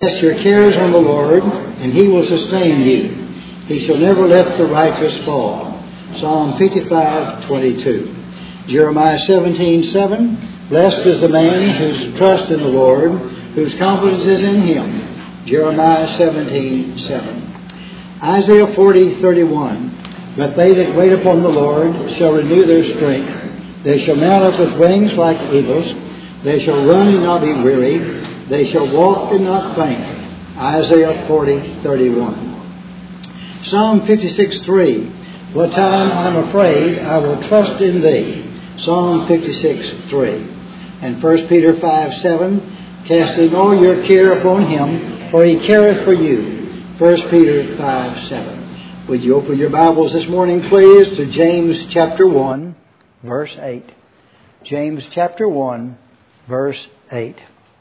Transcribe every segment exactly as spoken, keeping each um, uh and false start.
Cast your cares on the Lord, and He will sustain you. He shall never let the righteous fall. Psalm fifty-five twenty-two. Jeremiah seventeen seven. Blessed is the man whose trust in the Lord, whose confidence is in Him. Jeremiah seventeen seven. Isaiah forty thirty-one. But they that wait upon the Lord shall renew their strength. They shall mount up with wings like eagles. They shall run and not be weary. They shall walk and not faint. Isaiah forty thirty-one. Psalm fifty-six three. What time I'm afraid, I will trust in Thee. Psalm fifty-six three. And First Peter five seven. Casting all your care upon Him, for He careth for you. First Peter five seven. Would you open your Bibles this morning, please, to James chapter one, verse eight. James chapter one, verse eight.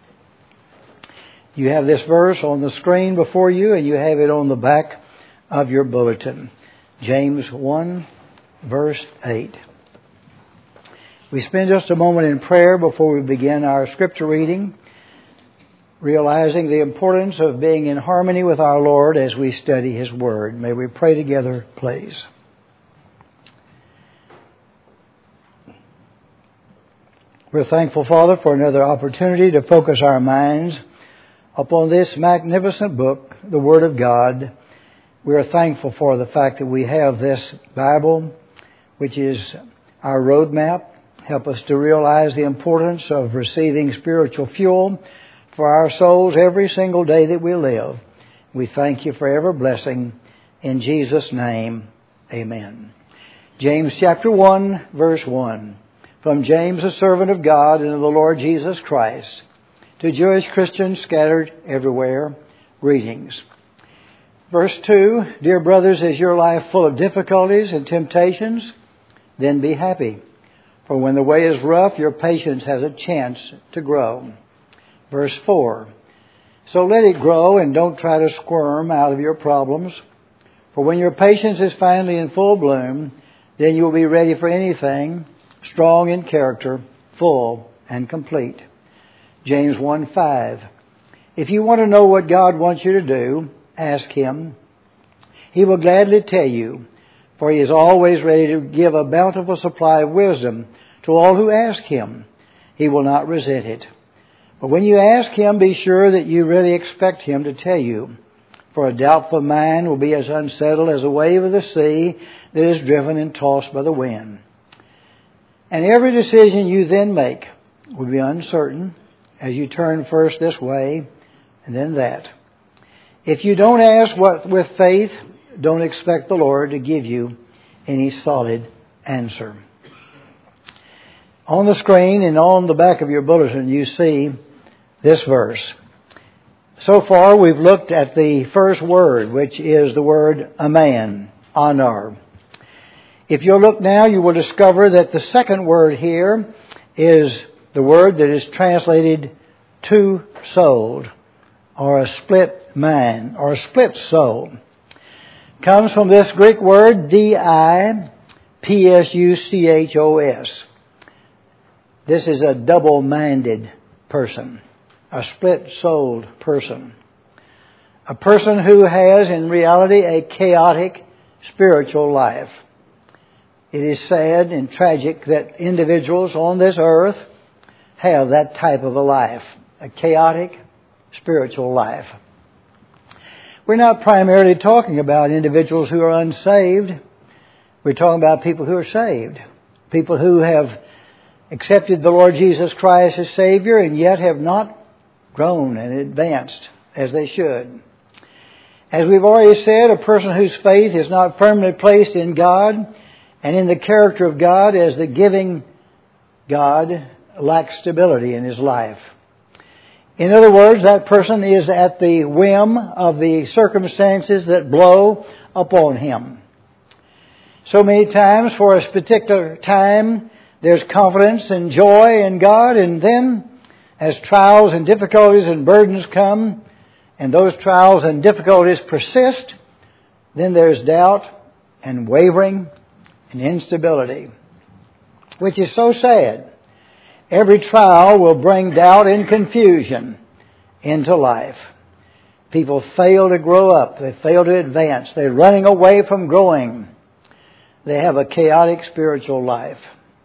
You have this verse on the screen before you, and you have it on the back of your bulletin. James one, verse eight. We spend just a moment in prayer before we begin our scripture reading, realizing the importance of being in harmony with our Lord as we study His Word. May we pray together, please. We're thankful, Father, for another opportunity to focus our minds upon this magnificent book, the Word of God. We are thankful for the fact that we have this Bible, which is our roadmap. Help us to realize the importance of receiving spiritual fuel for our souls every single day that we live. We thank You for every blessing. In Jesus' name, amen. James chapter one, verse one. From James, a servant of God and of the Lord Jesus Christ, to Jewish Christians scattered everywhere, greetings. Verse two, Dear brothers, is your life full of difficulties and temptations? Then be happy. For when the way is rough, your patience has a chance to grow. Verse four, So let it grow and don't try to squirm out of your problems. For when your patience is finally in full bloom, then you will be ready for anything, strong in character, full and complete. James one five. If you want to know what God wants you to do, ask Him. He will gladly tell you, for He is always ready to give a bountiful supply of wisdom to all who ask Him. He will not resent it. But when you ask Him, be sure that you really expect Him to tell you. For a doubtful mind will be as unsettled as a wave of the sea that is driven and tossed by the wind. And every decision you then make will be uncertain, as you turn first this way and then that. If you don't ask what with faith, don't expect the Lord to give you any solid answer. On the screen and on the back of your bulletin, you see this verse. So far, we've looked at the first word, which is the word amen, honor. If you'll look now, you will discover that the second word here is the word that is translated two-souled, or a split mind, or a split soul. Comes from this Greek word D I P S U C H O S. This is a double-minded person, a split-souled person. A person who has, in reality, a chaotic spiritual life. It is sad and tragic that individuals on this earth have that type of a life, a chaotic spiritual life. We're not primarily talking about individuals who are unsaved. We're talking about people who are saved, people who have accepted the Lord Jesus Christ as Savior and yet have not grown and advanced as they should. As we've already said, a person whose faith is not firmly placed in God and in the character of God as the giving God lacks stability in his life. In other words, that person is at the whim of the circumstances that blow upon him. So many times, for a particular time, there's confidence and joy in God, and then as trials and difficulties and burdens come, and those trials and difficulties persist, then there's doubt and wavering and instability, which is so sad. Every trial will bring doubt and confusion into life. People fail to grow up. They fail to advance. They're running away from growing. They have a chaotic spiritual life.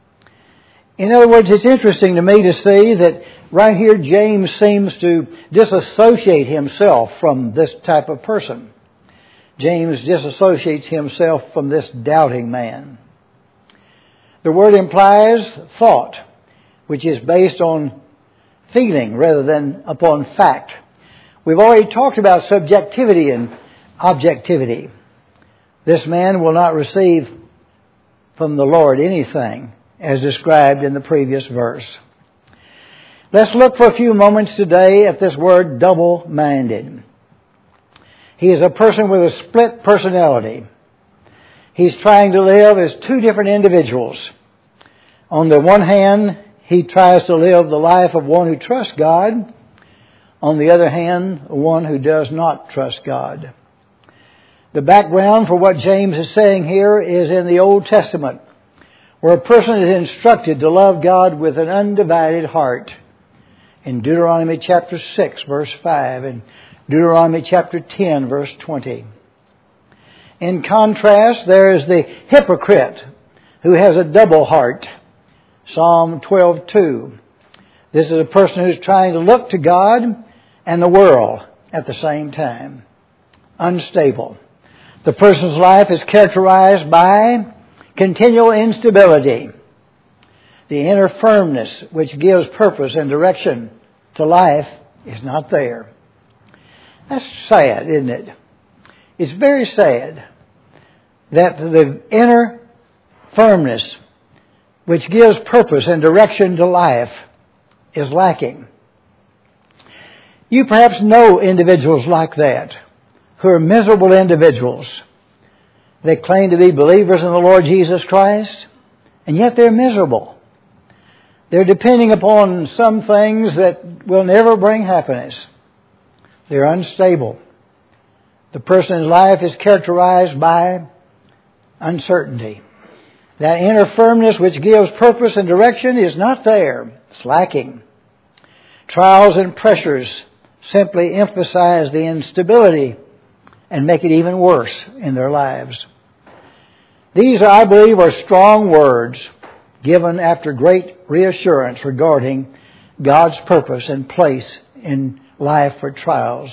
In other words, it's interesting to me to see that right here James seems to disassociate himself from this type of person. James disassociates himself from this doubting man. The word implies thought, which is based on feeling rather than upon fact. We've already talked about subjectivity and objectivity. This man will not receive from the Lord anything as described in the previous verse. Let's look for a few moments today at this word double-minded. He is a person with a split personality. He's trying to live as two different individuals. On the one hand, he tries to live the life of one who trusts God. On the other hand, one who does not trust God. The background for what James is saying here is in the Old Testament, where a person is instructed to love God with an undivided heart. In Deuteronomy chapter six, verse five, and Deuteronomy chapter ten, verse twenty. In contrast, there is the hypocrite who has a double heart. Psalm twelve two. This is a person who's trying to look to God and the world at the same time. Unstable. The person's life is characterized by continual instability. The inner firmness which gives purpose and direction to life is not there. That's sad, isn't it? It's very sad that the inner firmness which gives purpose and direction to life is lacking. You perhaps know individuals like that, who are miserable individuals. They claim to be believers in the Lord Jesus Christ, and yet they're miserable. They're depending upon some things that will never bring happiness. They're unstable. The person's life is characterized by uncertainty. That inner firmness which gives purpose and direction is not there. It's lacking. Trials and pressures simply emphasize the instability and make it even worse in their lives. These, I believe, are strong words given after great reassurance regarding God's purpose and place in life for trials.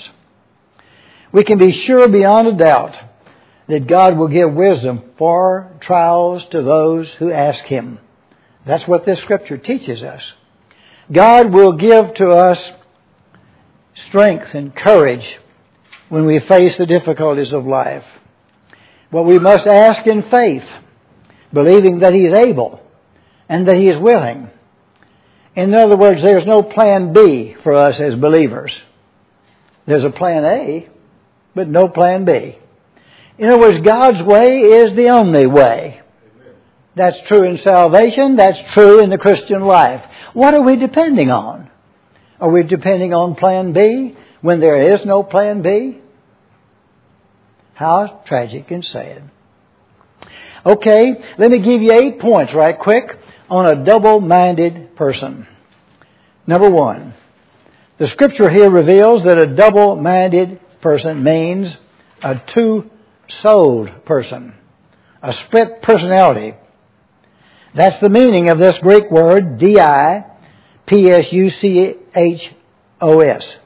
We can be sure beyond a doubt that God will give wisdom for trials to those who ask Him. That's what this Scripture teaches us. God will give to us strength and courage when we face the difficulties of life. But we must ask in faith, believing that He is able and that He is willing. In other words, there's no plan B for us as believers. There's a plan A, but no plan B. In other words, God's way is the only way. That's true in salvation. That's true in the Christian life. What are we depending on? Are we depending on plan B when there is no plan B? How tragic and sad. Okay, let me give you eight points right quick on a double-minded person. Number one, the Scripture here reveals that a double-minded person means a two-souled person, a split personality. That's the meaning of this Greek word, D I P S U C H O S.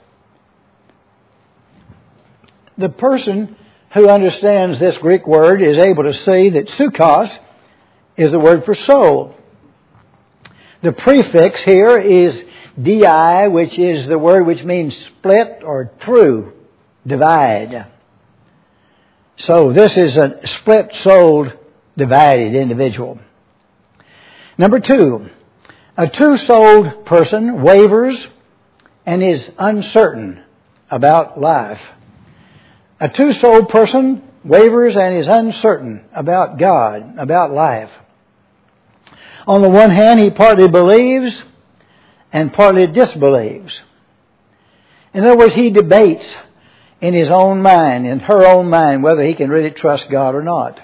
The person who understands this Greek word is able to see that psychos is the word for soul. The prefix here is di, which is the word which means split or true, divide. So this is a split-souled, divided individual. Number two, a two-souled person wavers and is uncertain about life. A two-souled person wavers and is uncertain about God, about life. On the one hand, he partly believes and partly disbelieves. In other words, he debates in his own mind, in her own mind, whether he can really trust God or not.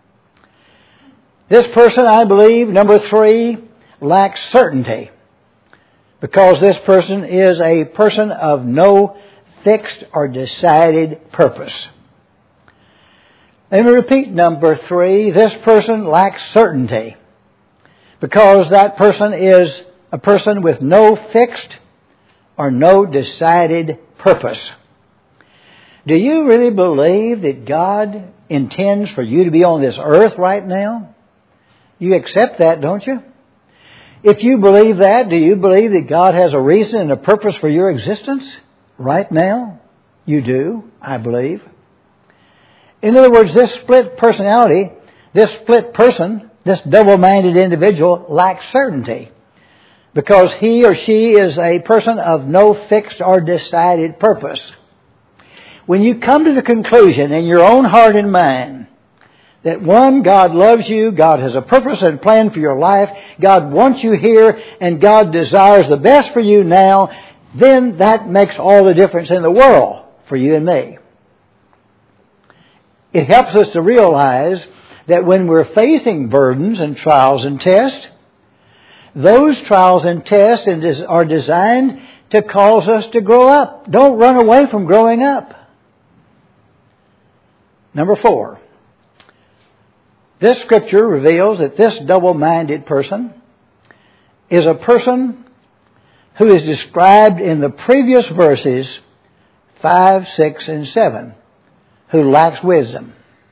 This person, I believe, number three, lacks certainty, because this person is a person of no fixed or decided purpose. Let me repeat number three. This person lacks certainty because that person is a person with no fixed or no decided purpose. Do you really believe that God intends for you to be on this earth right now? You accept that, don't you? If you believe that, do you believe that God has a reason and a purpose for your existence right now? You do, I believe. In other words, this split personality, this split person, this double-minded individual lacks certainty because he or she is a person of no fixed or decided purpose. When you come to the conclusion in your own heart and mind that one, God loves you, God has a purpose and plan for your life, God wants you here, and God desires the best for you now, then that makes all the difference in the world for you and me. It helps us to realize that when we're facing burdens and trials and tests, those trials and tests are designed to cause us to grow up. Don't run away from growing up. Number four. This scripture reveals that this double-minded person is a person who is described in the previous verses five, six, and seven, who lacks wisdom.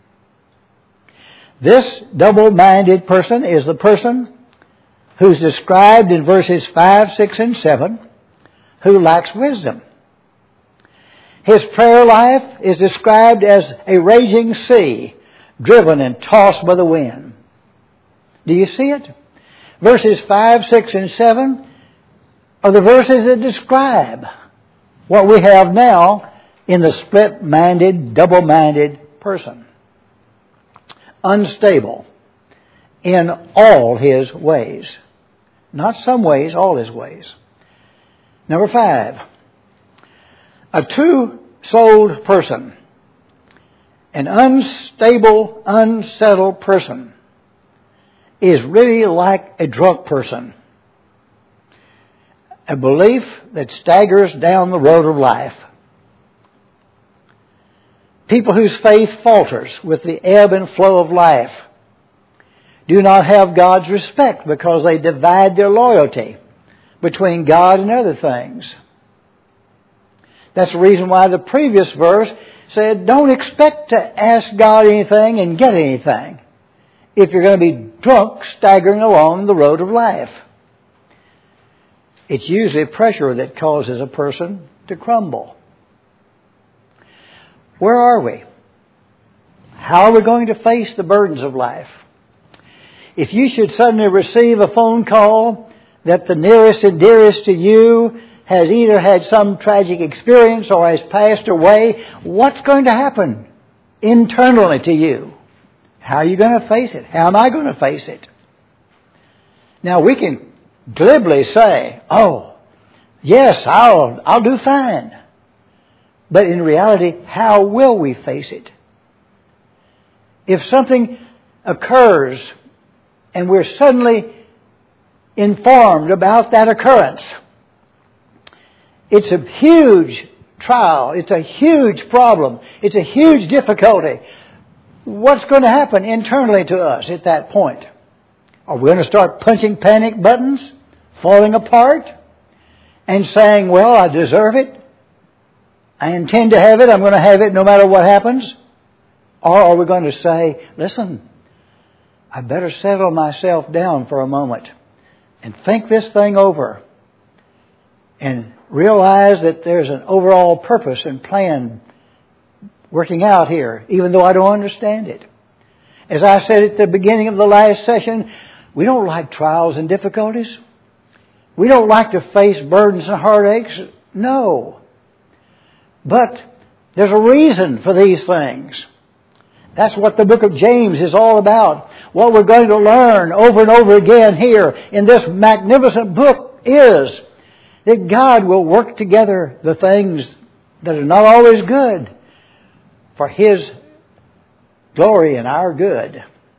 This double-minded person is the person who's described in verses five, six, and seven, who lacks wisdom. His prayer life is described as a raging sea, driven and tossed by the wind. Do you see it? Verses five, six, and seven are the verses that describe what we have now in the split-minded, double-minded person. Unstable in all his ways. Not some ways, all his ways. Number five. A two-souled person. An unstable, unsettled person is really like a drunk person. A belief that staggers down the road of life. People whose faith falters with the ebb and flow of life do not have God's respect because they divide their loyalty between God and other things. That's the reason why the previous verse said, don't expect to ask God anything and get anything if you're going to be drunk staggering along the road of life. It's usually pressure that causes a person to crumble. Where are we? How are we going to face the burdens of life? If you should suddenly receive a phone call that the nearest and dearest to you has either had some tragic experience or has passed away, what's going to happen internally to you? How are you going to face it? How am I going to face it? Now we can glibly say, oh, yes, I'll, I'll do fine. But in reality, how will we face it? If something occurs and we're suddenly informed about that occurrence, it's a huge trial. It's a huge problem. It's a huge difficulty. What's going to happen internally to us at that point? Are we going to start punching panic buttons, falling apart, and saying, well, I deserve it. I intend to have it. I'm going to have it no matter what happens. Or are we going to say, listen, I better settle myself down for a moment and think this thing over and realize that there's an overall purpose and plan working out here, even though I don't understand it. As I said at the beginning of the last session, we don't like trials and difficulties. We don't like to face burdens and heartaches. No. But there's a reason for these things. That's what the book of James is all about. What we're going to learn over and over again here in this magnificent book is that God will work together the things that are not always good for His glory and our good.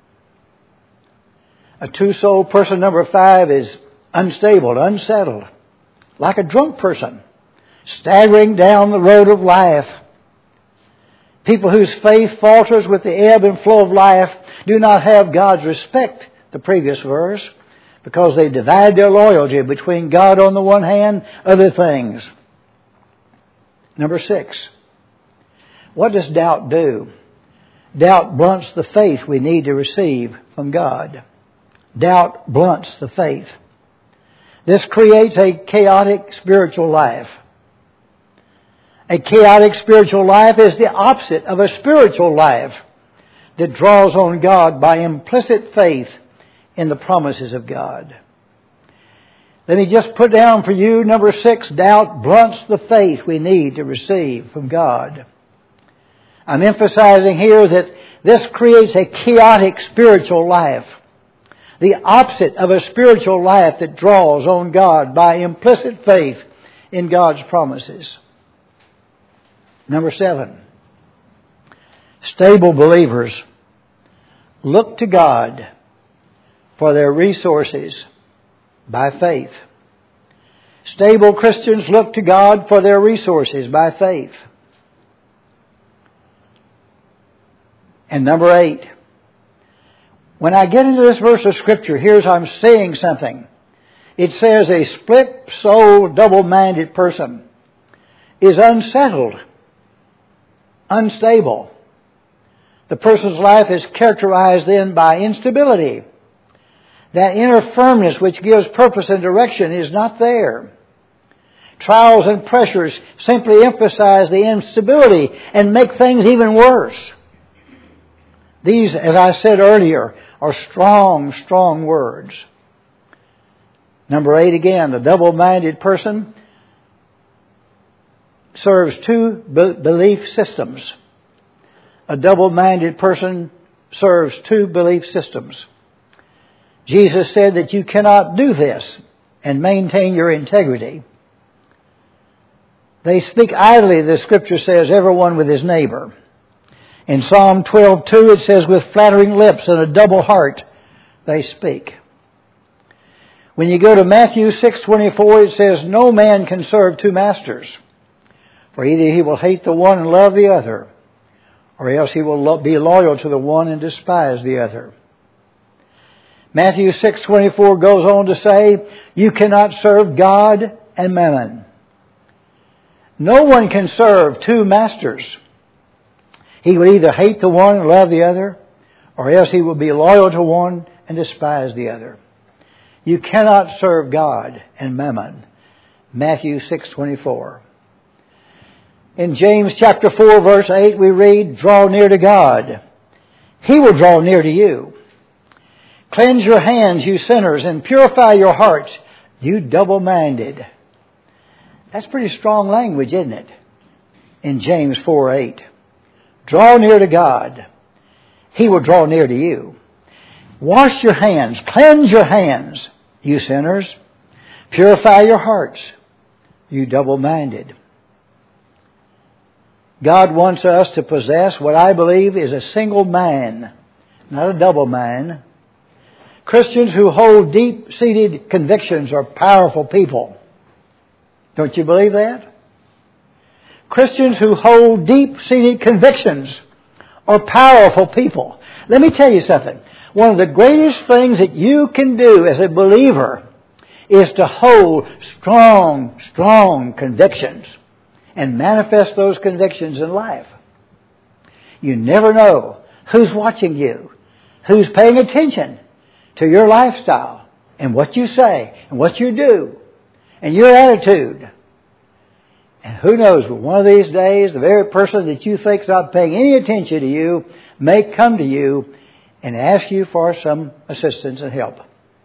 A two-soul person, number five, is unstable, unsettled, like a drunk person staggering down the road of life. People whose faith falters with the ebb and flow of life do not have God's respect, the previous verse, because they divide their loyalty between God on the one hand, other things. Number six, what does doubt do? Doubt blunts the faith we need to receive from God. Doubt blunts the faith. This creates a chaotic spiritual life. A chaotic spiritual life is the opposite of a spiritual life that draws on God by implicit faith in the promises of God. Let me just put down for you, number six, doubt blunts the faith we need to receive from God. I'm emphasizing here that this creates a chaotic spiritual life. The opposite of a spiritual life that draws on God by implicit faith in God's promises. Number seven, stable believers look to God for their resources by faith. Stable Christians look to God for their resources by faith. And number eight, when I get into this verse of Scripture, here's I'm saying something. It says a split-souled, double-minded person is unsettled, unstable. The person's life is characterized then by instability. That inner firmness which gives purpose and direction is not there. Trials and pressures simply emphasize the instability and make things even worse. These, as I said earlier, are strong, strong words. Number eight again, the double-minded person serves two be- belief systems. A double-minded person serves two belief systems. Jesus said that you cannot do this and maintain your integrity. They speak idly, the Scripture says, everyone with his neighbor. In Psalm twelve two it says, with flattering lips and a double heart they speak. When you go to Matthew six twenty-four, it says, no man can serve two masters, for either he will hate the one and love the other, or else he will lo- be loyal to the one and despise the other. Matthew six twenty-four goes on to say, you cannot serve God and mammon. No one can serve two masters. He will either hate the one and love the other, or else he will be loyal to one and despise the other. You cannot serve God and mammon. Matthew six twenty-four. In James chapter four verse eight we read, draw near to God. He will draw near to you. Cleanse your hands, you sinners, and purify your hearts, you double-minded. That's pretty strong language, isn't it? In James four eight. Draw near to God. He will draw near to you. Wash your hands. Cleanse your hands, you sinners. Purify your hearts, you double-minded. God wants us to possess what I believe is a single mind, not a double mind. Christians who hold deep-seated convictions are powerful people. Don't you believe that? Christians who hold deep-seated convictions are powerful people. Let me tell you something. One of the greatest things that you can do as a believer is to hold strong, strong convictions and manifest those convictions in life. You never know who's watching you, who's paying attention to your lifestyle and what you say and what you do and your attitude. And who knows, but one of these days, the very person that you think's not paying any attention to you may come to you and ask you for some assistance and help.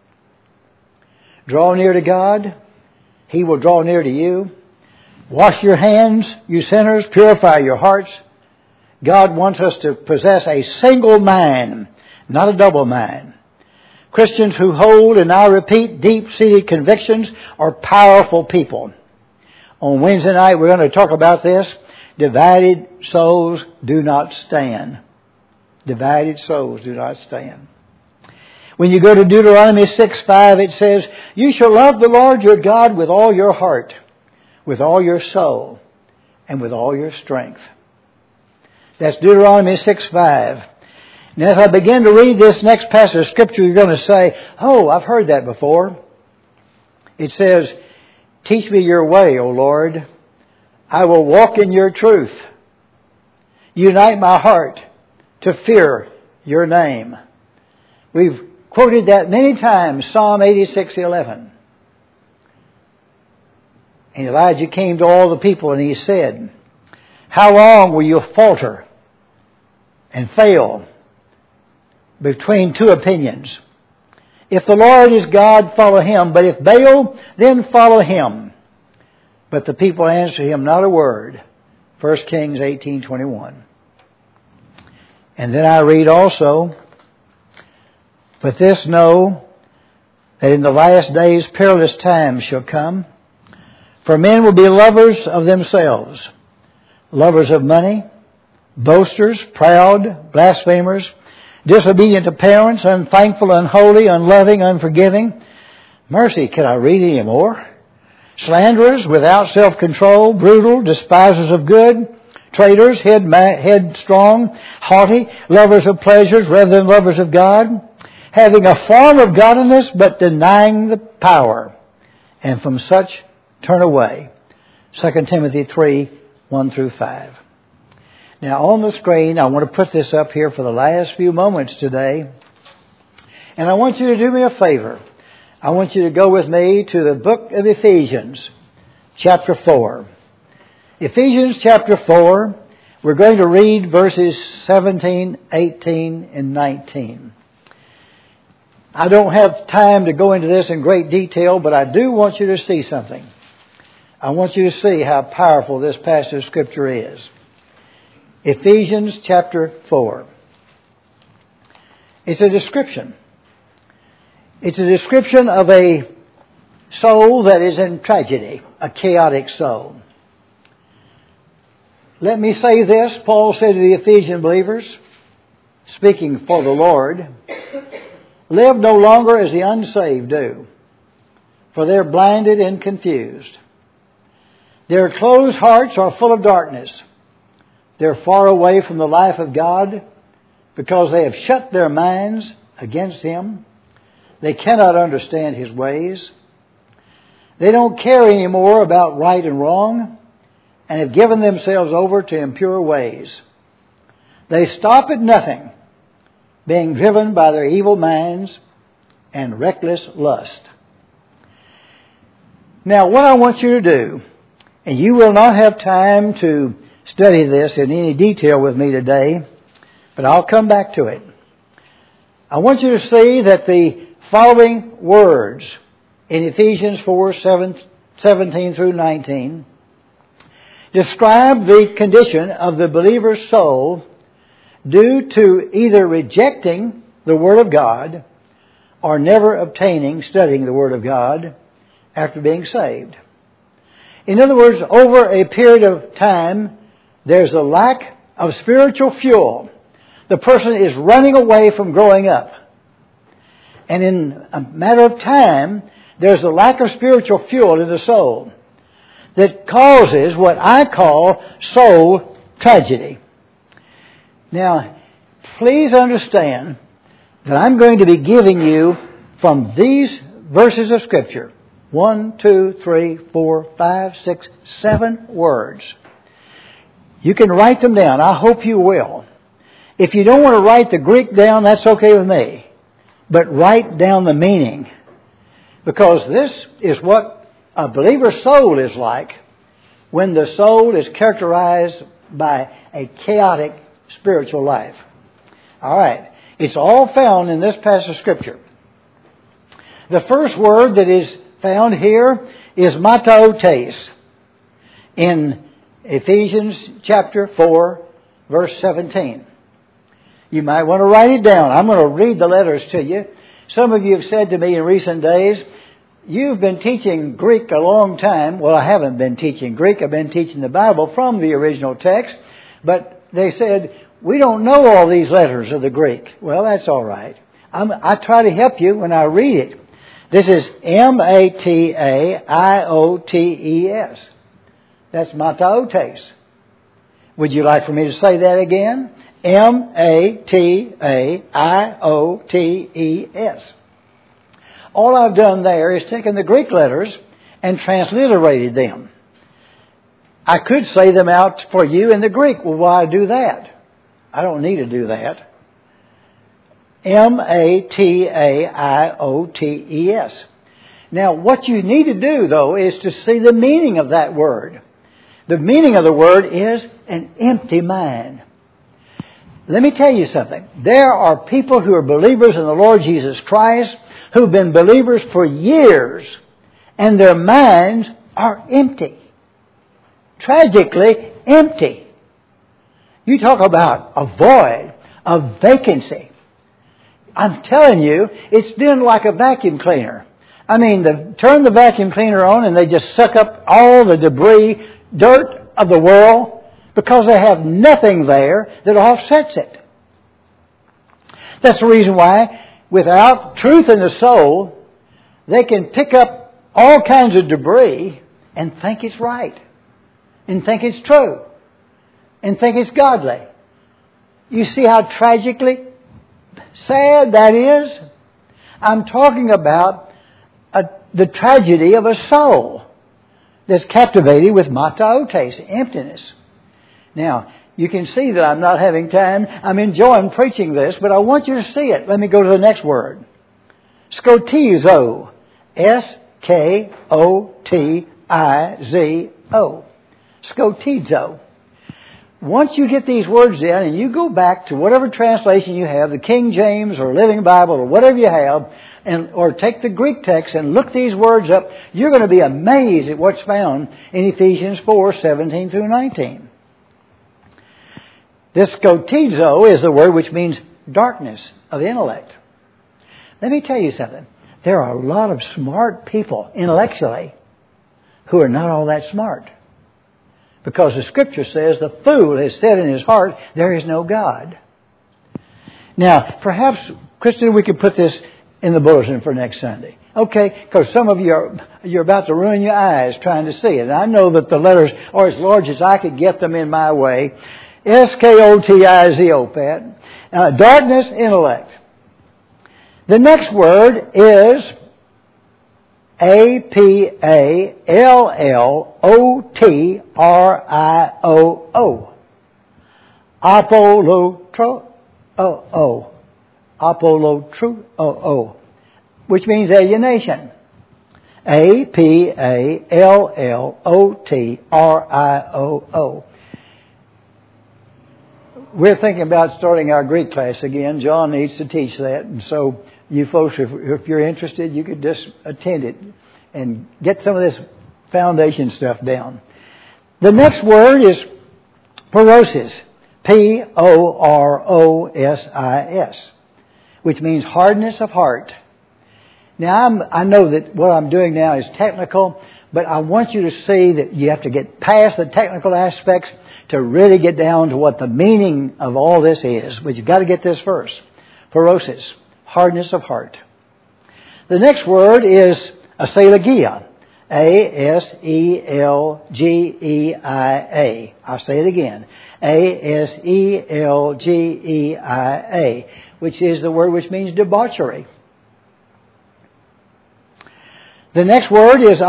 Draw near to God. He will draw near to you. Wash your hands, you sinners. Purify your hearts. God wants us to possess a single mind, not a double mind. Christians who hold, and I repeat, deep-seated convictions are powerful people. On Wednesday night, we're going to talk about this. Divided souls do not stand. Divided souls do not stand. When you go to Deuteronomy six five, it says, you shall love the Lord your God with all your heart, with all your soul and with all your strength. That's Deuteronomy six five. And as I begin to read this next passage of Scripture, you're going to say, oh, I've heard that before. It says, teach me your way, O Lord. I will walk in your truth. Unite my heart to fear your name. We've quoted that many times, Psalm eighty-six eleven. And Elijah came to all the people and he said, how long will you falter and fail between two opinions? If the Lord is God, follow him. But if Baal, then follow him. But the people answered him not a word. First Kings eighteen twenty-one. And then I read also, but this know that in the last days perilous times shall come. For men will be lovers of themselves, lovers of money, boasters, proud, blasphemers, disobedient to parents, unthankful, unholy, unloving, unforgiving. Mercy, can I read any more? Slanderers, without self-control, brutal, despisers of good, traitors, head, headstrong, haughty, lovers of pleasures rather than lovers of God, having a form of godliness but denying the power. And from such turn away. Second Timothy three, one through five. Now on the screen, I want to put this up here for the last few moments today. And I want you to do me a favor. I want you to go with me to the book of Ephesians, chapter four. Ephesians chapter four, we're going to read verses seventeen, eighteen, and nineteen. I don't have time to go into this in great detail, but I do want you to see something. I want you to see how powerful this passage of Scripture is. Ephesians chapter four. It's a description. It's a description of a soul that is in tragedy, a chaotic soul. Let me say this, Paul said to the Ephesian believers, speaking for the Lord, live no longer as the unsaved do, for they're blinded and confused. Their closed hearts are full of darkness. They're far away from the life of God because they have shut their minds against Him. They cannot understand His ways. They don't care anymore about right and wrong and have given themselves over to impure ways. They stop at nothing, being driven by their evil minds and reckless lust. Now, what I want you to do, and you will not have time to study this in any detail with me today, but I'll come back to it. I want you to see that the following words in Ephesians four, seventeen through nineteen describe the condition of the believer's soul due to either rejecting the Word of God or never obtaining, studying the Word of God after being saved. In other words, over a period of time, there's a lack of spiritual fuel. The person is running away from growing up. And in a matter of time, there's a lack of spiritual fuel in the soul that causes what I call soul tragedy. Now, please understand that I'm going to be giving you from these verses of Scripture one, two, three, four, five, six, seven words. You can write them down. I hope you will. If you don't want to write the Greek down, that's okay with me. But write down the meaning. Because this is what a believer's soul is like when the soul is characterized by a chaotic spiritual life. All right. It's all found in this passage of Scripture. The first word that is found here is mataotes in Ephesians chapter four, verse seventeen. You might want to write it down. I'm going to read the letters to you. Some of you have said to me in recent days, you've been teaching Greek a long time. Well, I haven't been teaching Greek. I've been teaching the Bible from the original text. But they said, we don't know all these letters of the Greek. Well, that's all right. I'm, I try to help you when I read it. This is M A T A I O T E S. That's mataotes. Would you like for me to say that again? M A T A I O T E S. All I've done there is taken the Greek letters and transliterated them. I could say them out for you in the Greek. Well, why do that? I don't need to do that. M A T A I O T E S. Now, what you need to do, though, is to see the meaning of that word. The meaning of the word is an empty mind. Let me tell you something. There are people who are believers in the Lord Jesus Christ who've been believers for years, and their minds are empty. Tragically empty. You talk about a void, a vacancy. I'm telling you, it's been like a vacuum cleaner. I mean, the, turn the vacuum cleaner on and they just suck up all the debris, dirt of the world, because they have nothing there that offsets it. That's the reason why, without truth in the soul, they can pick up all kinds of debris and think it's right, and think it's true, and think it's godly. You see how tragically sad that is? I'm talking about a, the tragedy of a soul that's captivated with mataotes, emptiness. Now, you can see that I'm not having time. I'm enjoying preaching this, but I want you to see it. Let me go to the next word. Skotizo. S K O T I Z O. Skotizo. Once you get these words down and you go back to whatever translation you have, the King James or Living Bible or whatever you have, and or take the Greek text and look these words up, you're going to be amazed at what's found in Ephesians four, seventeen through nineteen. This skotizo is the word which means darkness of intellect. Let me tell you something. There are a lot of smart people intellectually who are not all that smart. Because the Scripture says the fool has said in his heart, there is no God. Now, perhaps, Kristen, we could put this in the bulletin for next Sunday. Okay, because some of you are you're about to ruin your eyes trying to see it. And I know that the letters are as large as I could get them in my way. S K O T I Z O, Pat. Uh, darkness, intellect. The next word is A P A L L O T R I O O. Apolotro. Oh, oh. Apolotro. Oh, oh. Which means alienation. A P A L L O T R I O O. We're thinking about starting our Greek class again. John needs to teach that. And so you folks, if, if you're interested, you could just attend it and get some of this foundation stuff down. The next word is porosis. P O R O S I S. Which means hardness of heart. Now, I'm, I know that what I'm doing now is technical, but I want you to see that you have to get past the technical aspects to really get down to what the meaning of all this is. But you've got to get this first. Porosis, hardness of heart. The next word is aselagia. A S E L G E I A. I'll say it again. A S E L G E I A. Which is the word which means debauchery. The next word is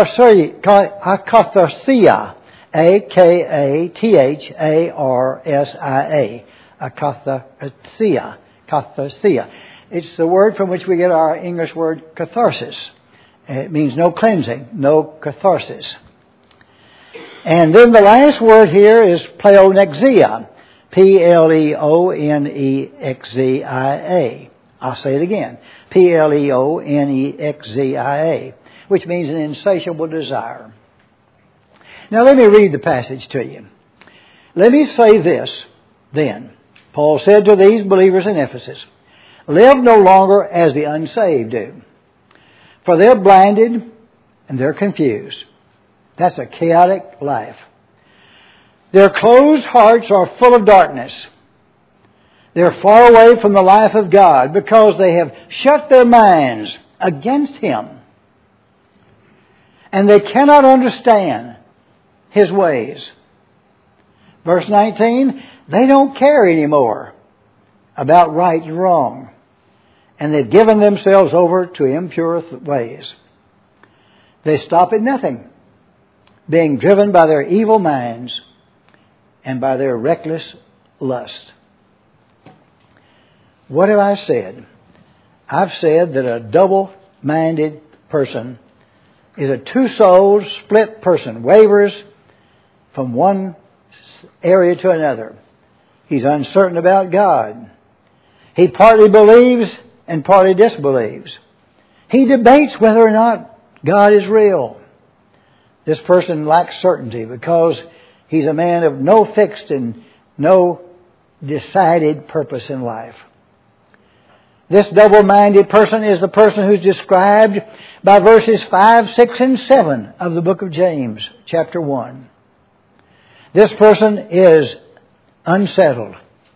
akatharsia. A K A T H A R S I A. Akatharsia. Katharsia. It's the word from which we get our English word catharsis. It means no cleansing, no catharsis. And then the last word here is pleonexia. P L E O N E X Z I A. I'll say it again. P L E O N E X Z I A. Which means an insatiable desire. Now let me read the passage to you. Let me say this then. Paul said to these believers in Ephesus, live no longer as the unsaved do. For they're blinded and they're confused. That's a chaotic life. Their closed hearts are full of darkness. They're far away from the life of God because they have shut their minds against Him. And they cannot understand His ways. Verse nineteen, they don't care anymore about right and wrong. And they've given themselves over to impure ways. They stop at nothing, being driven by their evil minds and by their reckless lust. What have I said? I've said that a double-minded person is a two-souled, split person, wavers from one area to another. He's uncertain about God. He partly believes and partly disbelieves. He debates whether or not God is real. This person lacks certainty because he's a man of no fixed and no decided purpose in life. This double-minded person is the person who's described by verses five, six, and seven of the book of James, chapter one. This person is unsettled.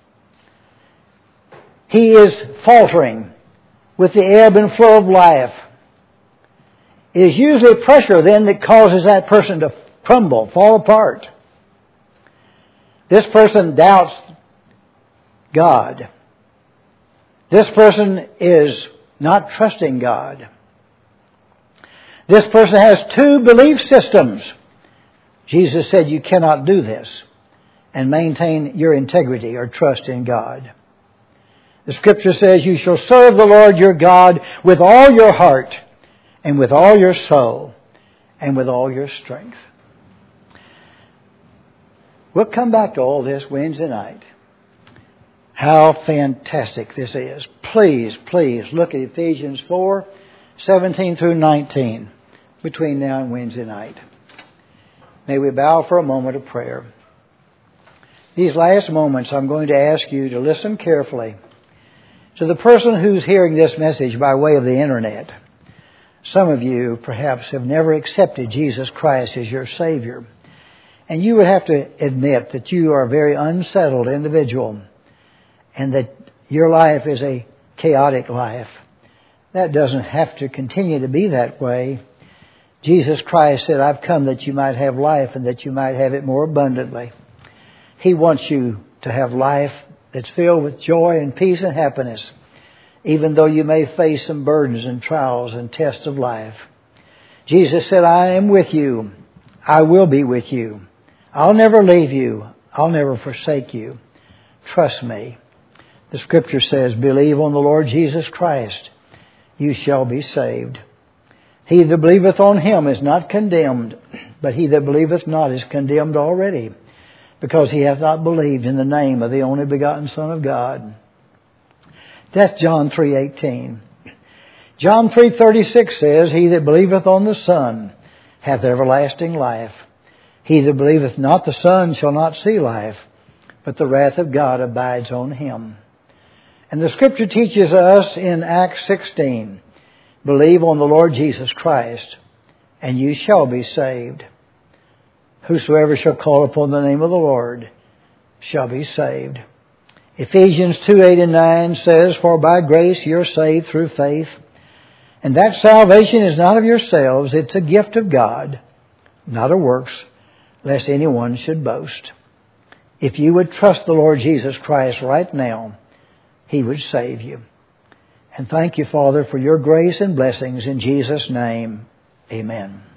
He is faltering with the ebb and flow of life. It is usually pressure then that causes that person to crumble, fall apart. This person doubts God. This person is not trusting God. This person has two belief systems. Jesus said you cannot do this and maintain your integrity or trust in God. The Scripture says you shall serve the Lord your God with all your heart and with all your soul and with all your strength. We'll come back to all this Wednesday night. How fantastic this is. Please, please look at Ephesians four, seventeen through nineteen between now and Wednesday night. May we bow for a moment of prayer. These last moments I'm going to ask you to listen carefully to the person who's hearing this message by way of the internet. Some of you perhaps have never accepted Jesus Christ as your Savior. And you would have to admit that you are a very unsettled individual and that your life is a chaotic life. That doesn't have to continue to be that way. Jesus Christ said, I've come that you might have life and that you might have it more abundantly. He wants you to have life that's filled with joy and peace and happiness, even though you may face some burdens and trials and tests of life. Jesus said, I am with you. I will be with you. I'll never leave you. I'll never forsake you. Trust me. The Scripture says, believe on the Lord Jesus Christ. You shall be saved. He that believeth on Him is not condemned, but he that believeth not is condemned already, because he hath not believed in the name of the only begotten Son of God. That's John three eighteen. John three thirty-six says, he that believeth on the Son hath everlasting life. He that believeth not the Son shall not see life, but the wrath of God abides on him. And the Scripture teaches us in Acts sixteen, believe on the Lord Jesus Christ, and you shall be saved. Whosoever shall call upon the name of the Lord shall be saved. Ephesians two, eight and nine says, for by grace you're saved through faith, and that salvation is not of yourselves, it's a gift of God, not of works, lest anyone should boast. If you would trust the Lord Jesus Christ right now, He would save you. And thank you, Father, for your grace and blessings in Jesus' name. Amen.